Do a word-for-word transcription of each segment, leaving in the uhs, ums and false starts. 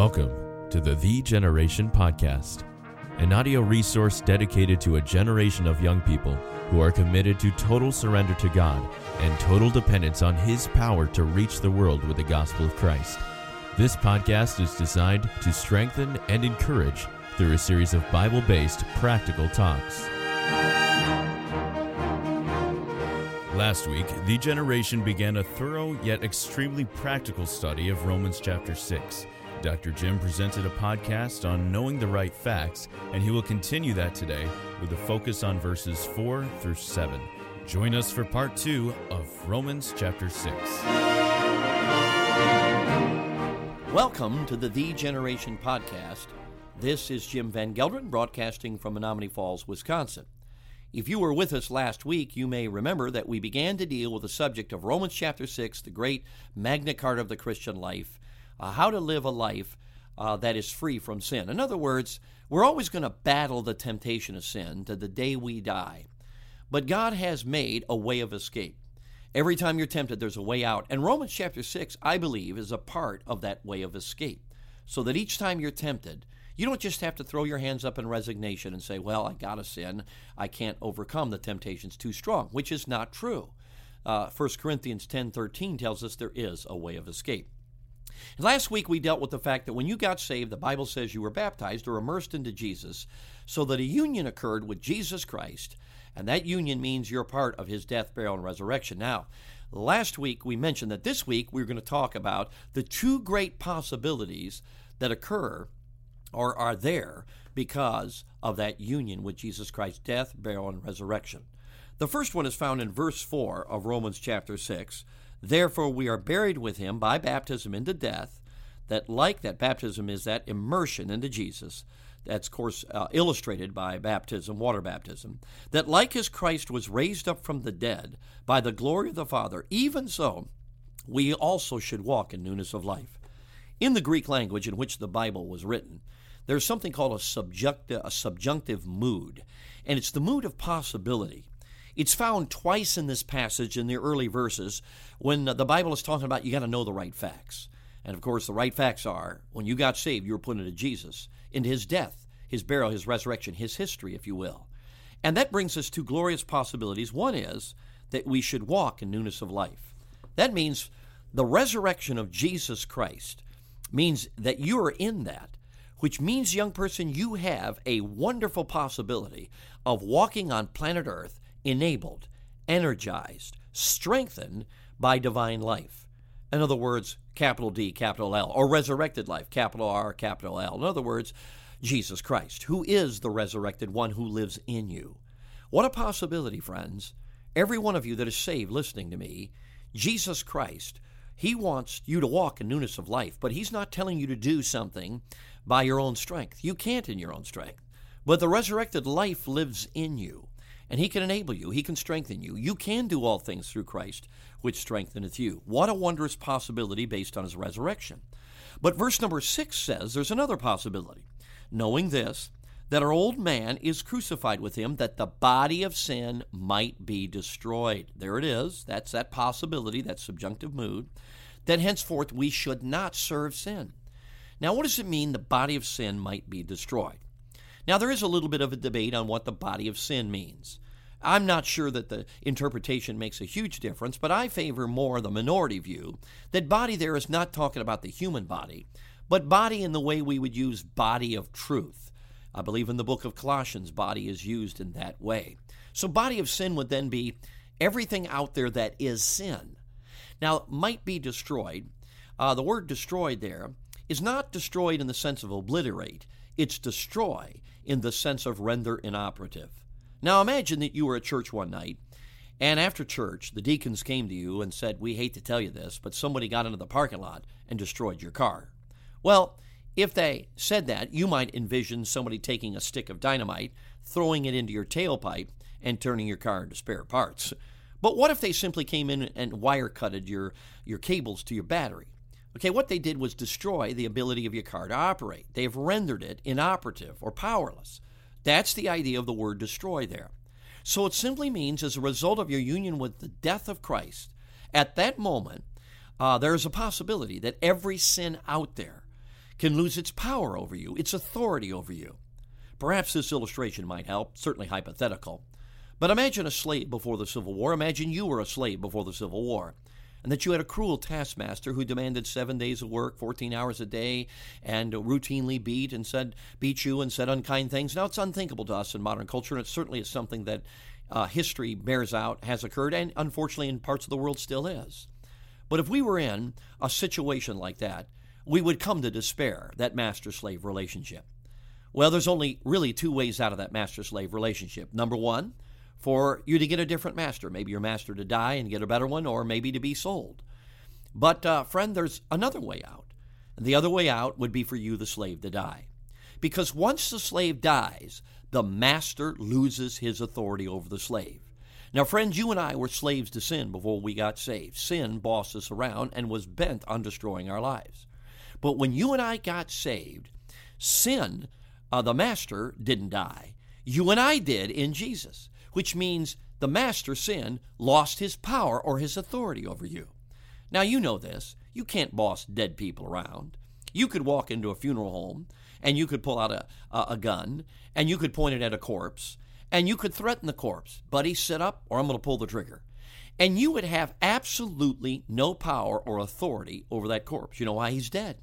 Welcome to the The Generation Podcast, an audio resource dedicated to a generation of young people who are committed to total surrender to God and total dependence on His power to reach the world with the gospel of Christ. This podcast is designed to strengthen and encourage through a series of Bible-based practical talks. Last week, The Generation began a thorough yet extremely practical study of Romans chapter six. Doctor Jim presented a podcast on knowing the right facts, and he will continue that today with a focus on verses four through seven. Join us for part two of Romans chapter six. Welcome to the The Generation Podcast. This is Jim Van Gelderen, broadcasting from Menomonee Falls, Wisconsin. If you were with us last week, you may remember that we began to deal with the subject of Romans chapter six, the great Magna Carta of the Christian life, uh, how to live a life uh, that is free from sin. In other words, we're always going to battle the temptation of sin to the day we die. But God has made a way of escape. Every time you're tempted, there's a way out. And Romans chapter six, I believe, is a part of that way of escape. So that each time you're tempted, you don't just have to throw your hands up in resignation and say, well, I got to sin. I can't overcome. The temptation's too strong, which is not true. Uh, First Corinthians ten thirteen tells us there is a way of escape. And last week we dealt with the fact that when you got saved, the Bible says you were baptized or immersed into Jesus so that a union occurred with Jesus Christ, and that union means you're part of His death, burial, and resurrection. Now, last week we mentioned that this week we're going to talk about the two great possibilities that occur or are there because of that union with Jesus Christ's death, burial, and resurrection. The first one is found in verse four of Romans chapter six. Therefore we are buried with Him by baptism into death, that like that baptism is that immersion into Jesus. That's, of course, uh, illustrated by baptism, water baptism. That like as Christ was raised up from the dead by the glory of the Father, even so we also should walk in newness of life. In the Greek language in which the Bible was written, there's something called a subjunctive, a subjunctive mood, and it's the mood of possibility. It's found twice in this passage in the early verses when the Bible is talking about you got to know the right facts. And of course, the right facts are when you got saved, you were put into Jesus, into His death, His burial, His resurrection, His history, if you will. And that brings us to glorious possibilities. One is that we should walk in newness of life. That means the resurrection of Jesus Christ means that you are in that, which means, young person, you have a wonderful possibility of walking on planet Earth enabled, energized, strengthened by divine life. In other words, capital D, capital L, or resurrected life, capital R, capital L. In other words, Jesus Christ, who is the resurrected one who lives in you. What a possibility, friends. Every one of you that is saved listening to me, Jesus Christ, He wants you to walk in newness of life, but He's not telling you to do something by your own strength. You can't in your own strength. But the resurrected life lives in you, and He can enable you. He can strengthen you. You can do all things through Christ, which strengtheneth you. What a wondrous possibility based on His resurrection. But verse number six says there's another possibility. Knowing this, that our old man is crucified with Him, that the body of sin might be destroyed. There it is. That's that possibility, that subjunctive mood, that henceforth we should not serve sin. Now, what does it mean the body of sin might be destroyed? Now, there is a little bit of a debate on what the body of sin means. I'm not sure that the interpretation makes a huge difference, but I favor more the minority view that body there is not talking about the human body, but body in the way we would use body of truth. I believe in the book of Colossians, body is used in that way. So body of sin would then be everything out there that is sin. Now, might be destroyed. Uh, the word destroyed there is not destroyed in the sense of obliterate. It's destroy in the sense of render inoperative. Now, imagine that you were at church one night, and after church, the deacons came to you and said, we hate to tell you this, but somebody got into the parking lot and destroyed your car. Well, if they said that, you might envision somebody taking a stick of dynamite, throwing it into your tailpipe, and turning your car into spare parts. But what if they simply came in and wire-cutted your, your cables to your battery? Okay, what they did was destroy the ability of your car to operate. They've rendered it inoperative or powerless. That's the idea of the word destroy there. So it simply means as a result of your union with the death of Christ, at that moment, uh, there is a possibility that every sin out there can lose its power over you, its authority over you. Perhaps this illustration might help, certainly hypothetical. But imagine a slave before the Civil War. Imagine you were a slave before the Civil War, and that you had a cruel taskmaster who demanded seven days of work, fourteen hours a day, and routinely beat and said, beat you and said unkind things. Now, it's unthinkable to us in modern culture, and it certainly is something that uh, history bears out has occurred, and unfortunately in parts of the world still is. But if we were in a situation like that, we would come to despair, that master-slave relationship. Well, there's only really two ways out of that master-slave relationship. Number one, for you to get a different master. Maybe your master to die and get a better one, or maybe to be sold. But, uh, friend, there's another way out. And the other way out would be for you, the slave, to die. Because once the slave dies, the master loses his authority over the slave. Now, friends, you and I were slaves to sin before we got saved. Sin bossed us around and was bent on destroying our lives. But when you and I got saved, sin, uh, the master, didn't die. You and I did in Jesus. Which means the master, sin, lost his power or his authority over you. Now, you know this. You can't boss dead people around. You could walk into a funeral home, and you could pull out a, a, a gun, and you could point it at a corpse, and you could threaten the corpse. Buddy, sit up, or I'm going to pull the trigger. And you would have absolutely no power or authority over that corpse. You know why? He's dead.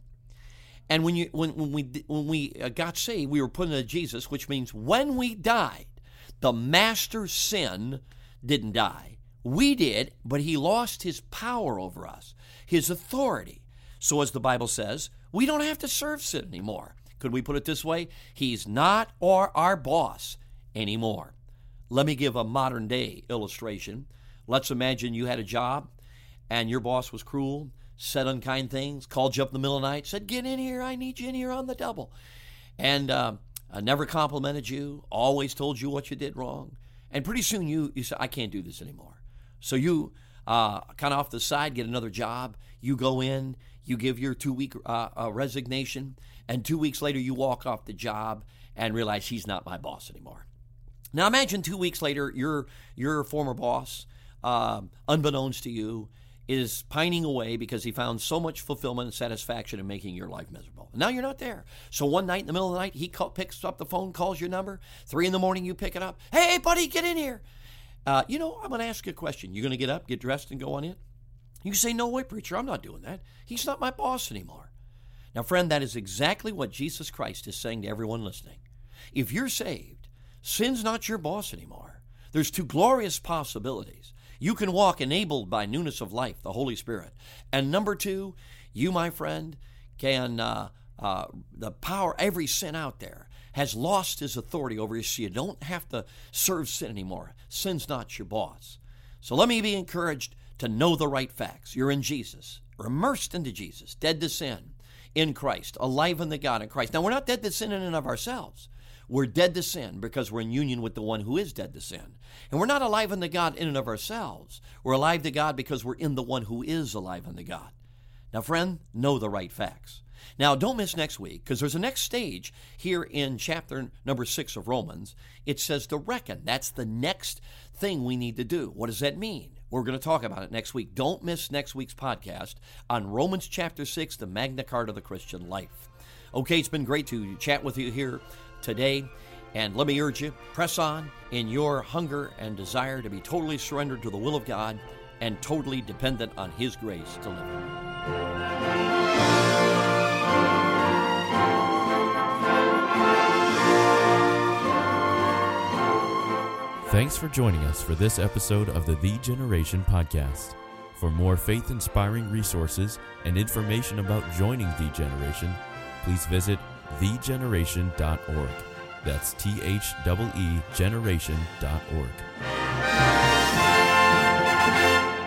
And when, you, when, when we, when we got saved, we were put into Jesus, which means when we died, the master, sin, didn't die. We did, but he lost his power over us, his authority. So as the Bible says, we don't have to serve sin anymore. Could we put it this way? He's not or our boss anymore. Let me give a modern day illustration. Let's imagine you had a job and your boss was cruel, said unkind things, called you up in the middle of the night, said, get in here, I need you in here on the double. And uh, I never complimented you, always told you what you did wrong. And pretty soon you, you say, I can't do this anymore. So you uh, kind of off the side, get another job. You go in, you give your two-week uh, uh, resignation, and two weeks later you walk off the job and realize he's not my boss anymore. Now imagine two weeks later your, your former boss, uh, unbeknownst to you, is pining away because he found so much fulfillment and satisfaction in making your life miserable. Now you're not there. So one night in the middle of the night, he call, picks up the phone, calls your number. Three in the morning, you pick it up. Hey, buddy, get in here. Uh, you know, I'm going to ask you a question. You're going to get up, get dressed, and go on in? You say, no way, preacher, I'm not doing that. He's not my boss anymore. Now, friend, that is exactly what Jesus Christ is saying to everyone listening. If you're saved, sin's not your boss anymore. There's two glorious possibilities. You can walk enabled by newness of life, the Holy Spirit. And number two, you, my friend, can, uh, uh, the power, every sin out there has lost his authority over you, so you don't have to serve sin anymore. Sin's not your boss. So let me be encouraged to know the right facts. You're in Jesus, or immersed into Jesus, dead to sin in Christ, alive in the God in Christ. Now, we're not dead to sin in and of ourselves. We're dead to sin because we're in union with the one who is dead to sin. And we're not alive unto God in and of ourselves. We're alive to God because we're in the one who is alive unto God. Now, friend, know the right facts. Now, don't miss next week, because there's a next stage here in chapter number six of Romans. It says to reckon. That's the next thing we need to do. What does that mean? We're going to talk about it next week. Don't miss next week's podcast on Romans chapter six, the Magna Carta of the Christian life. Okay, it's been great to chat with you here today. And let me urge you, press on in your hunger and desire to be totally surrendered to the will of God and totally dependent on His grace to live in. Thanks for joining us for this episode of the The Generation Podcast. For more faith-inspiring resources and information about joining The Generation, please visit the generation dot org. That's T H E E generation dot org.